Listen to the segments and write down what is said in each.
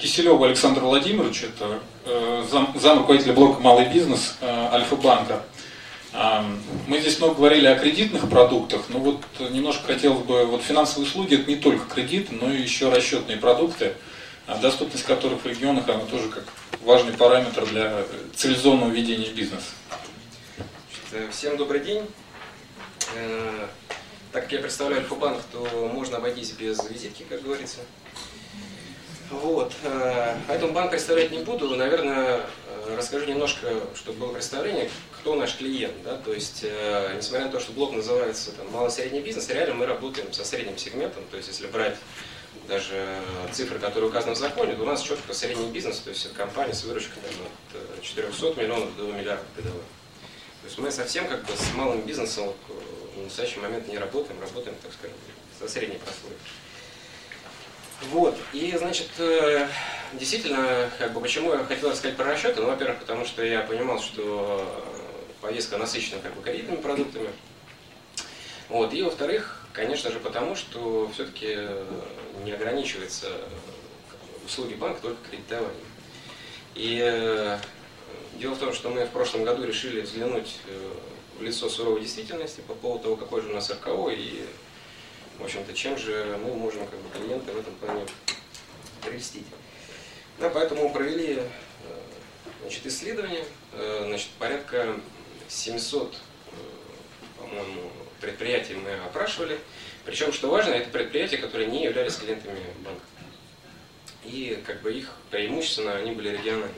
Киселеву Александру Владимировичу, это зам руководителя блока «Малый бизнес» Альфа-банка. Мы здесь много говорили о кредитных продуктах, но вот немножко хотелось бы, вот финансовые услуги это не только кредиты, но и еще расчетные продукты, доступность которых в регионах, она тоже как важный параметр для цивилизованного ведения бизнеса. Всем добрый день. Так как я представляю Альфа-банк, то можно обойтись без визитки, как говорится. Вот. Поэтому банк представлять не буду. Наверное, расскажу немножко, чтобы было представление, кто наш клиент. Да? То есть, несмотря на то, что блок называется малый-средний бизнес, реально мы работаем со средним сегментом. То есть, если брать даже цифры, которые указаны в законе, то у нас четко средний бизнес, то есть компания с выручкой от 400 миллионов до миллиарда годовых. То есть мы совсем как бы с малым бизнесом в настоящий момент не работаем, так скажем, со средней прослойкой. Вот, и значит, действительно, как бы, почему я хотел рассказать про расчеты, ну, во-первых, потому что я понимал, что повестка насыщена как бы кредитными продуктами, вот, и во-вторых, конечно же, потому что все-таки не ограничивается услуги банка только кредитованием. И дело в том, что мы в прошлом году решили взглянуть в лицо суровой действительности по поводу того, какой же у нас РКО и, в общем-то, чем же мы можем как бы клиента в этом плане прельстить. Да, поэтому провели исследование, порядка 700, по-моему, предприятий мы опрашивали. Причем, что важно, это предприятия, которые не являлись клиентами банка. И как бы их преимущественно они были региональными.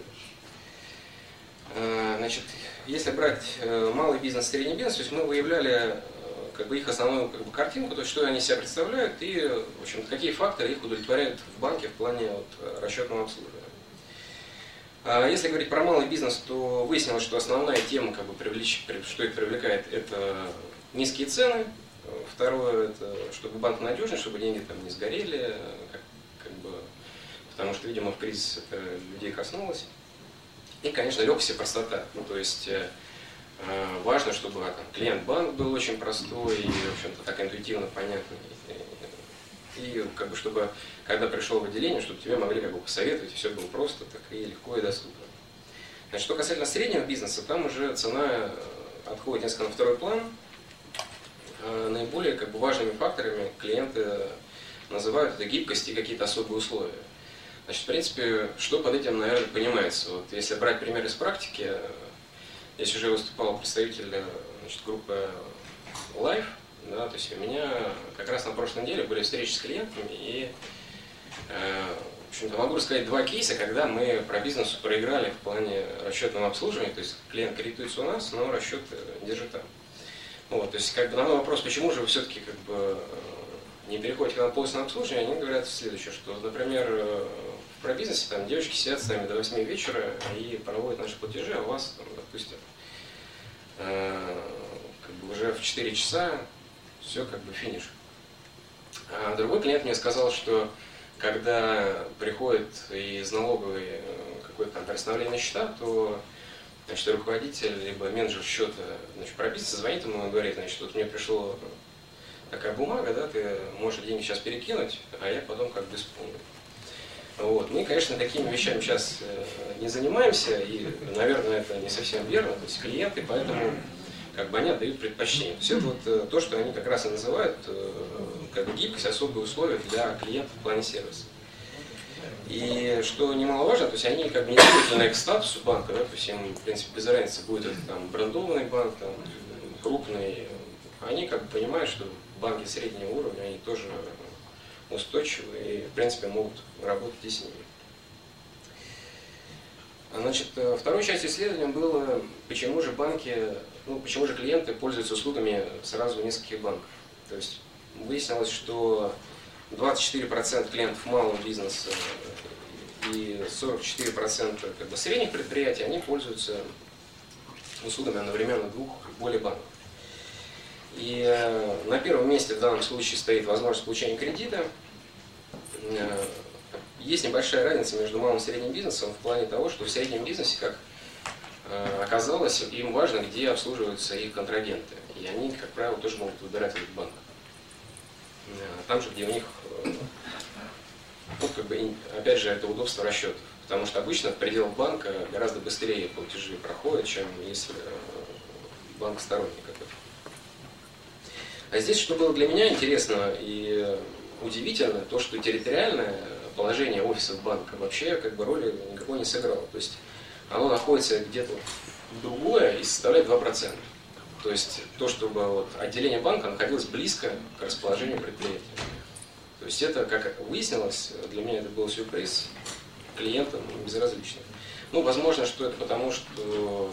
Значит, если брать малый бизнес, средний бизнес, то есть мы выявляли как бы их основную как бы картинку, то есть что они себя представляют и, в общем, какие факторы их удовлетворяют в банке в плане вот, расчетного обслуживания. Если говорить про малый бизнес, то выяснилось, что основная тема, как бы, что их привлекает, это низкие цены. Второе, это чтобы банк надежный, чтобы деньги там не сгорели, как бы, потому что, видимо, в кризис это людей коснулось. И, конечно, легкость и простота. Ну, то есть важно, чтобы там, клиент-банк был очень простой и, в общем-то, так интуитивно понятный. И как бы, чтобы, когда пришел в отделение, чтобы тебе могли как бы посоветовать, и все было просто, так и легко и доступно. Значит, что касательно среднего бизнеса, там уже цена отходит несколько на второй план. Наиболее как бы, важными факторами клиенты называют это гибкость и какие-то особые условия. Значит, в принципе, что под этим, наверное, понимается? Вот, если брать пример из практики, здесь уже выступал представитель группы Life, да, то есть у меня как раз на прошлой неделе были встречи с клиентами, и, в общем-то, могу рассказать два кейса, когда мы про бизнес проиграли в плане расчетного обслуживания, то есть клиент кредитуется у нас, но расчет держит там. Вот, то есть, как бы, на мой вопрос, почему же вы все-таки как бы не переходите к нам полностью на обслуживание, они говорят следующее, что, например, в пробизнесе там девочки сидят с нами до 8 вечера и проводят наши платежи, а у вас, там, допустим, как бы уже в 4 часа все как бы финиш. А другой клиент мне сказал, что когда приходит из налоговой какое-то там перестановление счета, то значит, руководитель либо менеджер счета пробизнеса звонит ему и говорит, значит, вот мне пришло такая бумага, да, ты можешь деньги сейчас перекинуть, а я потом как бы исполню. Вот. Мы, конечно, такими вещами сейчас не занимаемся, и, наверное, это не совсем верно, то есть клиенты, поэтому как бы они отдают предпочтение. То есть это вот то, что они как раз и называют как бы гибкость, особые условия для клиентов в плане сервиса. И что немаловажно, то есть они как бы не требовательны к статусу банка, да, то есть им, в принципе, без разницы, будет это там брендованный банк, там, крупный, они как бы понимают, что банки среднего уровня, они тоже устойчивы и, в принципе, могут работать и с ними. Значит, второй частью исследования было, почему же банки, почему же клиенты пользуются услугами сразу нескольких банков. То есть выяснилось, что 24% клиентов малого бизнеса и 44% как бы средних предприятий, они пользуются услугами одновременно двух и более банков. И на первом месте в данном случае стоит возможность получения кредита. Есть небольшая разница между малым и средним бизнесом в плане того, что в среднем бизнесе, как оказалось, им важно, где обслуживаются их контрагенты. И они, как правило, тоже могут выбирать этот банк. Там же, где у них как бы, опять же, это удобство расчетов. Потому что обычно в пределах банка гораздо быстрее платежи проходят, чем если банк сторонний какой-то. А здесь, что было для меня интересно и удивительно, то, что территориальное положение офисов банка вообще как бы роли никакой не сыграло. То есть оно находится где-то другое и составляет 2%. То есть то, чтобы вот отделение банка находилось близко к расположению предприятия. То есть это, как выяснилось, для меня это был сюрприз, клиентам безразлично. Ну, возможно, что это потому, что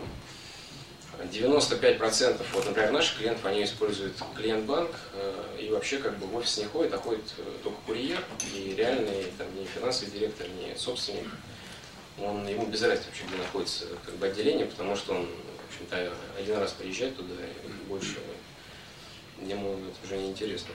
95%, вот, например, наших клиентов, они используют клиент-банк, и вообще как бы в офис не ходит, а ходит только курьер, и реальный там, не финансовый директор, не собственник, ему без разницы вообще, где находится как бы отделение, потому что он, в общем-то, один раз приезжает туда, и больше ему это уже не интересно.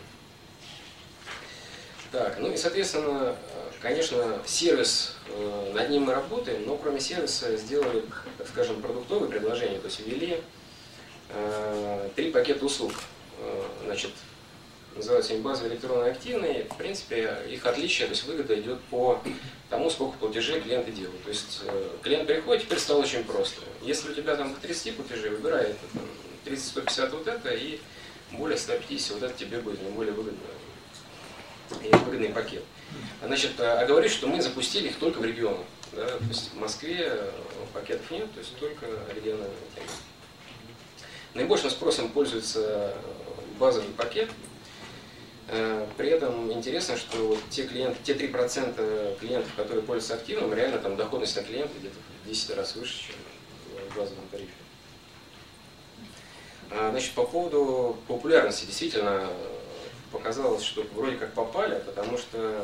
Так, ну и, соответственно, конечно, сервис, над ним мы работаем, но кроме сервиса сделали, так скажем, продуктовые предложения, то есть ввели 3 пакета услуг. Значит, называются они базовые, электронные, активные. В принципе, их отличие, то есть выгода идет по тому, сколько платежей клиенты делают. То есть клиент приходит, теперь стало очень просто. Если у тебя там к 30 платежей, выбирай это, 30-150 вот это, и более 150 вот это тебе будет наиболее выгодно. И выгодный пакет. Значит, а говорю, что мы запустили их только в регионах. Да? То есть в Москве пакетов нет, то есть только региональные темы. Наибольшим спросом пользуется базовый пакет. При этом интересно, что вот те 3% клиентов, которые пользуются активным, реально там доходность на клиента где-то в 10 раз выше, чем в базовом тарифе. Значит, по поводу популярности, действительно, показалось, что вроде как попали, потому что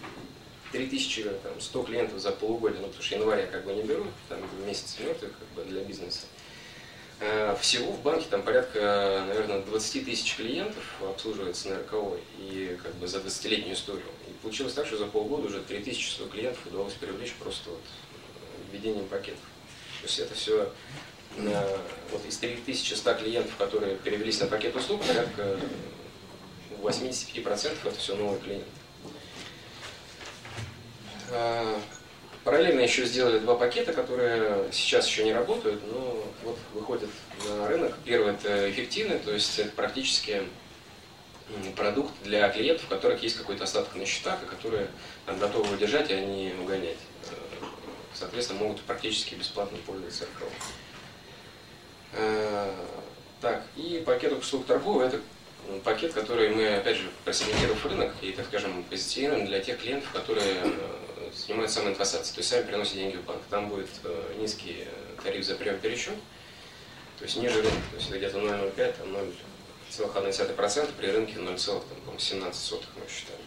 3100 клиентов за полугодие, ну потому что января как бы не берут, там месяц мертвый как бы для бизнеса. Всего в банке там порядка, наверное, 20 тысяч клиентов обслуживается на РКО и как бы за 20-летнюю историю. И получилось так, что за полгода уже 3100 клиентов удалось привлечь просто вот введением пакетов. То есть это все вот из 3100 клиентов, которые перевелись на пакет услуг, порядка 85% это все новые клиенты. Параллельно еще сделали 2 пакета, которые сейчас еще не работают, но вот выходят на рынок. Первый – это эффективный, то есть это практически продукт для клиентов, у которых есть какой-то остаток на счетах, и которые там, готовы удержать, а не угонять. Соответственно, могут практически бесплатно пользоваться РКО. Так, и пакет услуг торговый – это пакет, который мы, опять же, просегментировав рынок и, так скажем, позиционируем для тех клиентов, которые занимаются самоинкассацией, то есть сами приносят деньги в банк. Там будет низкий тариф за прием-пересчет, то есть ниже рынка, то есть где-то 0,05, там 0,1% при рынке 0,17 мы считаем.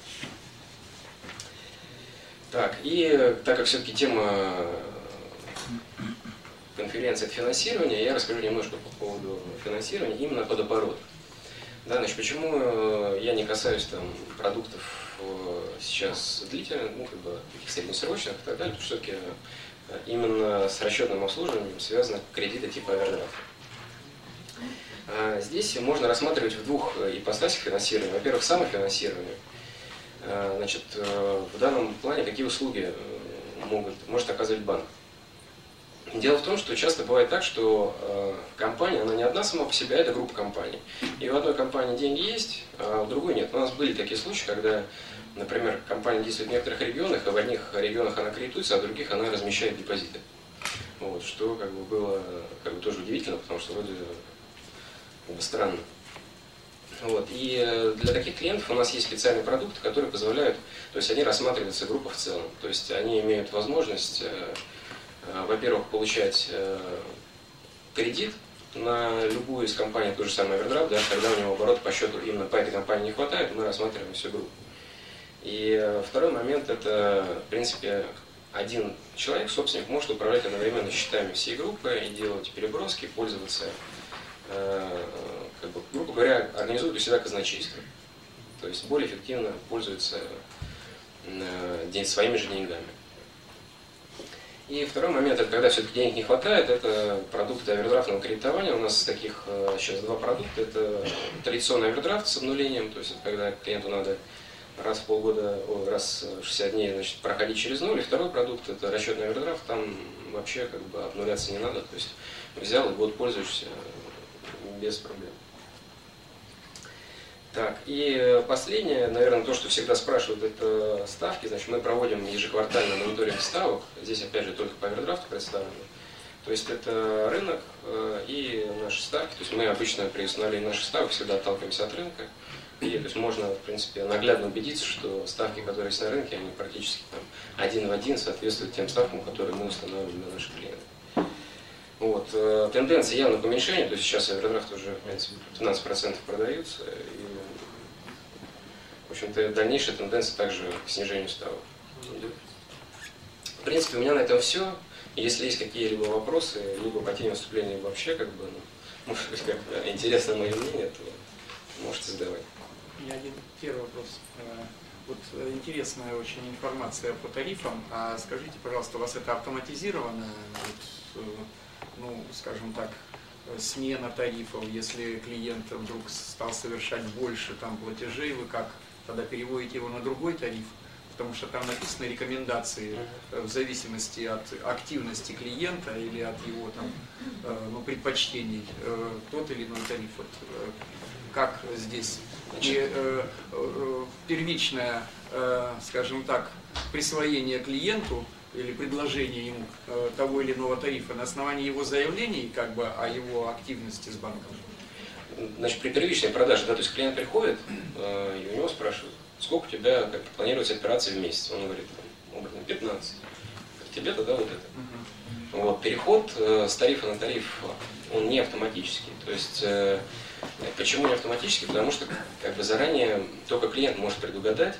Так, и так как все-таки тема конференции это финансирование, я расскажу немножко по поводу финансирования именно под оборот. Да, значит, почему я не касаюсь там продуктов сейчас длительных, ну, как бы среднесрочных и так далее, потому что все-таки именно с расчетным обслуживанием связаны кредиты типа овердрафта. Здесь можно рассматривать в 2 ипостасях финансирования. Во-первых, самофинансирование. Значит, в данном плане какие услуги может оказывать банк. Дело в том, что часто бывает так, что компания, она не одна сама по себе, а это группа компаний. И в одной компании деньги есть, а в другой нет. У нас были такие случаи, когда, например, компания действует в некоторых регионах, а в одних регионах она кредитуется, а в других она размещает депозиты. Вот, что как бы было как бы тоже удивительно, потому что вроде как бы странно. Вот. И для таких клиентов у нас есть специальные продукты, которые позволяют, то есть они рассматриваются группа в целом. То есть они имеют возможность, во-первых, получать кредит на любую из компаний, тот же самый овердрафт, да, когда у него оборот по счету именно по этой компании не хватает, мы рассматриваем всю группу. И второй момент – это, в принципе, один человек, собственник, может управлять одновременно счетами всей группы и делать переброски, пользоваться, как бы, грубо говоря, организует у себя казначейство. То есть более эффективно пользуется своими же деньгами. И второй момент, это когда все-таки денег не хватает, это продукты овердрафтного кредитования. У нас таких сейчас 2 продукта. Это традиционный овердрафт с обнулением, то есть это когда клиенту надо раз в полгода, раз в 60 дней, значит, проходить через ноль. И второй продукт – это расчетный овердрафт, там вообще как бы обнуляться не надо, то есть взял и год пользуешься без проблем. Так, и последнее, наверное, то, что всегда спрашивают, это ставки. Значит, мы проводим ежеквартальный мониторинг ставок. Здесь, опять же, только по овердрафту представлено. То есть это рынок и наши ставки. То есть мы обычно при установлении наших ставок всегда отталкиваемся от рынка. И то есть можно, в принципе, наглядно убедиться, что ставки, которые есть на рынке, они практически там, один в один соответствуют тем ставкам, которые мы устанавливаем для наших клиентов. Вот. Тенденция явно к уменьшению, то есть сейчас овердрафт уже, в принципе, 15% продаются. И, в общем-то, дальнейшая тенденция также к снижению ставок. В принципе, у меня на этом все. Если есть какие-либо вопросы, либо по теме выступления, либо вообще, как бы, ну, может быть, как интересно мое мнение, то можете задавать. У меня один первый вопрос. Вот интересная очень информация по тарифам. А скажите, пожалуйста, у вас это автоматизировано? Вот, ну, скажем так, смена тарифов, если клиент вдруг стал совершать больше там платежей, вы как тогда переводите его на другой тариф? Потому что там написаны рекомендации в зависимости от активности клиента или от его там, ну, предпочтений, тот или иной тариф. Вот, как здесь и, первичное, скажем так, присвоение клиенту или предложение ему того или иного тарифа на основании его заявлений как бы о его активности с банком? Значит, при первичной продаже, да, то есть клиент приходит, и у него спрашивают, сколько у тебя как планируется операции в месяц? Он говорит, там, 15. Тебе тогда вот это. Вот, переход с тарифа на тариф, он не автоматический. То есть, почему не автоматический? Потому что как бы заранее только клиент может предугадать.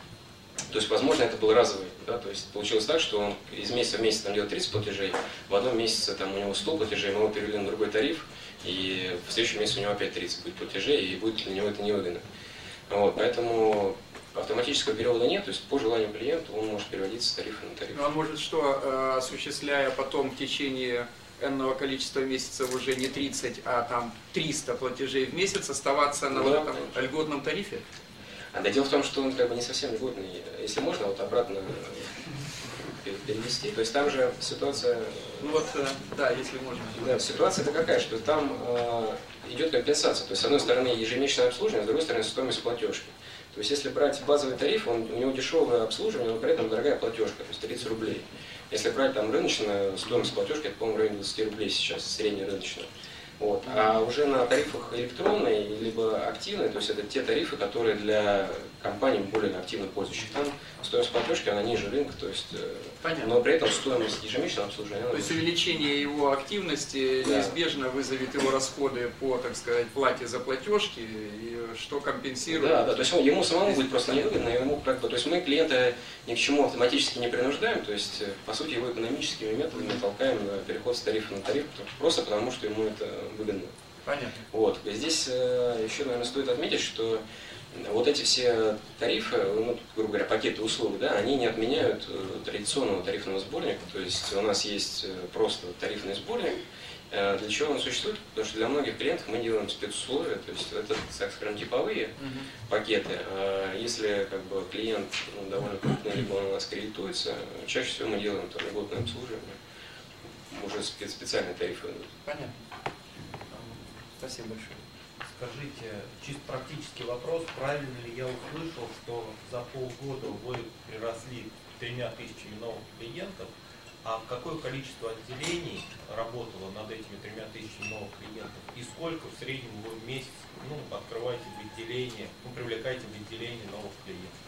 То есть, возможно, это был разовый. Да? То есть, получилось так, что он из месяца в месяц там делает 30 платежей, в одном месяце там, у него 100 платежей, мы его перевели на другой тариф, и в следующем месяце у него опять 30 будет платежей, и будет для него это невыгодно. Вот, поэтому автоматического перевода нет, то есть по желанию клиента он может переводиться с тарифа на тариф. Но он может что, осуществляя потом в течение энного количества месяцев уже не 30, а там 300 платежей в месяц оставаться на вот этом льготном тарифе? Да, дело в том, что он как бы не совсем льготный, если можно вот обратно перевести. То есть там же ситуация... Ну вот, да, если можно. Да, ситуация-то какая, что там идет компенсация. То есть с одной стороны ежемесячное обслуживание, с другой стороны стоимость платежки. То есть если брать базовый тариф, у него дешевое обслуживание, но при этом дорогая платежка, то есть 30 рублей. Если брать там рыночную стоимость платежки, это, по-моему, в районе 20 рублей сейчас, среднерыночная. Вот. А уже на тарифах электронные либо активные, то есть это те тарифы, которые для компаний более активно пользующих. Там стоимость платежки, она ниже рынка, то есть, но при этом стоимость ежемесячного обслуживания. То есть увеличение его активности неизбежно вызовет его расходы по, так сказать, плате за платежки, и что компенсирует. Да, да, то есть ему самому будет просто невыгодно, ему как бы, то есть мы клиента ни к чему автоматически не принуждаем, то есть по сути его экономическими методами толкаем на переход с тарифа на тариф, просто потому что ему это выгодно. Понятно. Вот. Здесь еще, наверное, стоит отметить, что вот эти все тарифы, ну, грубо говоря, пакеты услуг, да, они не отменяют традиционного тарифного сборника. То есть у нас есть просто тарифный сборник. Для чего он существует? Потому что для многих клиентов мы делаем спецусловия, то есть это, так скажем, типовые пакеты. А если как бы, клиент довольно крупный, либо он у нас кредитуется, чаще всего мы делаем там льготное обслуживание, уже специальные тарифы идут. Понятно. Спасибо большое. Скажите, чисто практический вопрос, правильно ли я услышал, что за полгода вы приросли к 3000 новых клиентов, а какое количество отделений работало над этими 3000 новых клиентов и сколько в среднем вы в месяц открываете в отделение, привлекаете в отделение новых клиентов?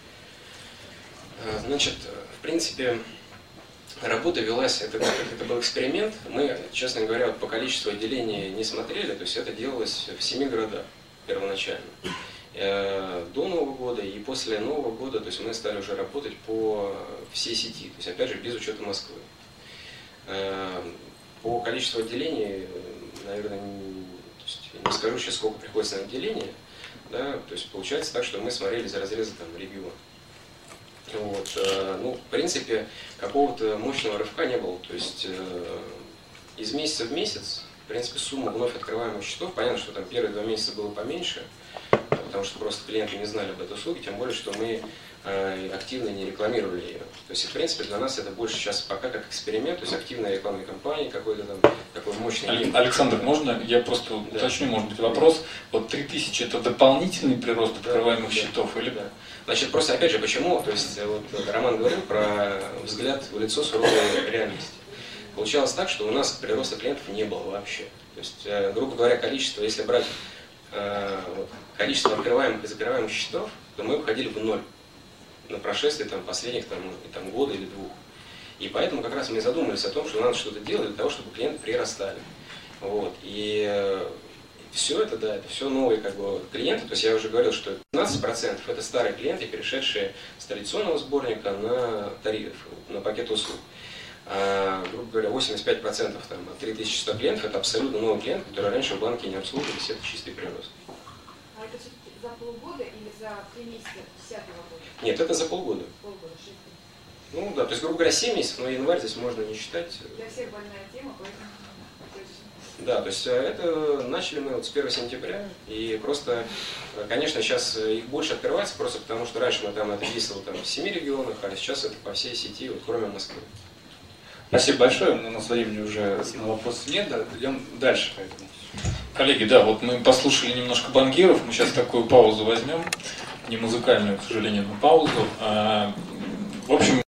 Значит, в принципе, работа велась, это был эксперимент. Мы, честно говоря, по количеству отделений не смотрели, то есть это делалось в 7 городах первоначально. До Нового года и после Нового года, то есть мы стали уже работать по всей сети, то есть опять же без учета Москвы. По количеству отделений, наверное, не скажу сейчас, сколько приходится на отделение, да, то есть получается так, что мы смотрели за разрезы там региона. Вот. Ну, в принципе, какого-то мощного рывка не было. То есть из месяца в месяц, в принципе, сумма вновь открываемых счетов, понятно, что там первые 2 месяца было поменьше, потому что просто клиенты не знали об этой услуге, тем более, что мы активно не рекламировали ее. То есть, в принципе, для нас это больше сейчас пока как эксперимент, то есть активная рекламная кампания, какой-то там такой мощный... Александр, можно я просто уточню, может быть, вопрос? Вот 3000 это дополнительный прирост открываемых счетов или... Да. Значит, просто опять же, почему? То есть, вот Роман говорил про взгляд в лицо суровой реальности. Получалось так, что у нас прироста клиентов не было вообще. То есть, грубо говоря, количество, если брать количество открываемых и закрываемых счетов, то мы выходили в ноль на прошествии последних может быть, года или двух. И поэтому как раз мы задумались о том, что надо что-то делать для того, чтобы клиенты прирастали. Вот. И все это, да, это все новые клиенты. То есть я уже говорил, что 15% это старые клиенты, перешедшие с традиционного сборника на тариф, на пакет услуг. А, грубо говоря, 85% от 3100 клиентов это абсолютно новые клиенты, которые раньше в банке не обслуживались, это чистый прирост. А это все-таки за полгода или за 3 месяца 2010 года? Нет, это за полгода. Полгода, 6 месяцев. Ну да, то есть, грубо говоря, 7 месяцев, но январь здесь можно не считать. Для всех больная тема, поэтому точно. Да, то есть это начали мы с 1 сентября, и просто, конечно, сейчас их больше открывается, просто потому что раньше мы это действовало в 7 регионах, а сейчас это по всей сети, кроме Москвы. Спасибо большое, у нас времени уже на вопросы нет, да, идем дальше. Поэтому. Коллеги, да, вот мы послушали немножко банкиров, мы сейчас такую паузу возьмем, не музыкальную, к сожалению, но паузу. В общем,